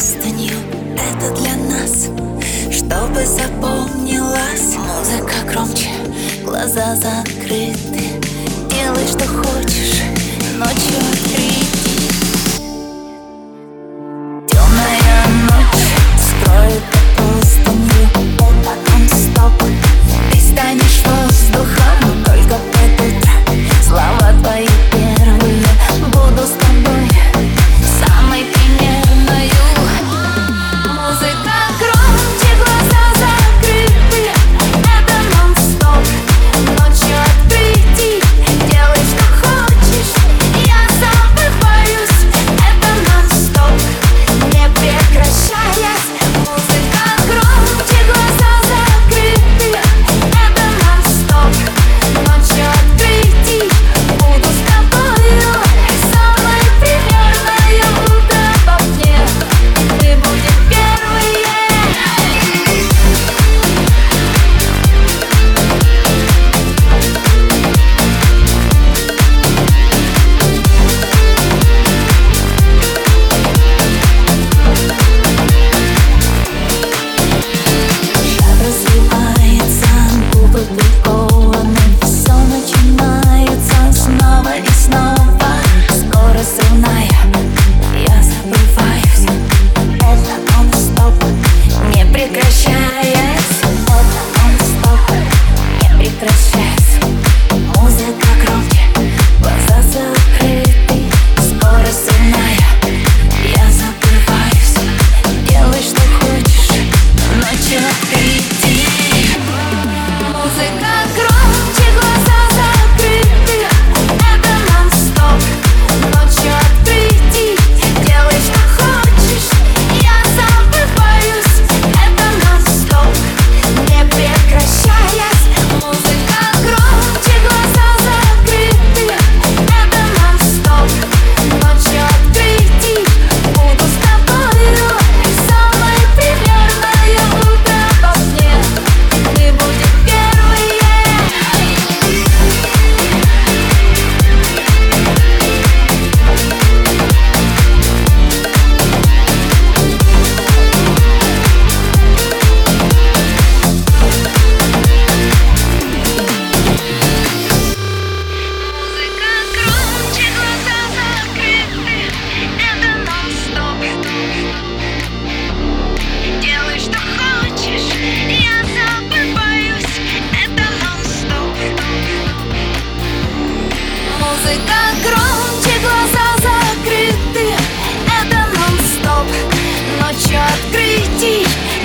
простынью. Это для нас, чтобы запомнилась. Музыка громче, глаза закрыты. Делай, что хочешь, ночью открыть. Темная ночь скроет простынью. Это нон-стоп. Ты станешь воздухом только под утро. Слова твои первые, буду с тобой самой примерною. Музыка громче, глаза закрыты. Это нон-стоп. Ночью открытий. Делай, что хочешь, я забываюсь. Это нон-стоп, не прекращаясь. Музыка громче, глаза закрыты. Это нон-стоп. Ночью открытий. Буду с тобою самой примерною. Утро во мне, мы будем первые. Развивается, губы прикованы. Все начинается снова и снова. Скорость взрывная, я забываюсь. Это нон-стоп, не прекращаясь. Это нон-стоп, не прекращаясь. Музыка громче, глаза закрыты. Скорость взрывная, я забываюсь. Делай, что хочешь, ночью открытий. Музыка громче, глаза закрыты. Это нон-стоп. Ночью открытий. Делай, что хочешь, я забываюсь. Это нон-стоп, не прекращаясь. Музыка громче, глаза закрыты. Это нон-стоп. Ночью открытий. Буду с тобою самой примерною. Утро во мне, мы будем первые. Музыка громче, глаза закрыты. Это нон-стоп. Делай, что хочешь, я забываюсь. Это нон-стоп. Музыка громче, глаза закрыты. Это нон-стоп. Ночью открытий.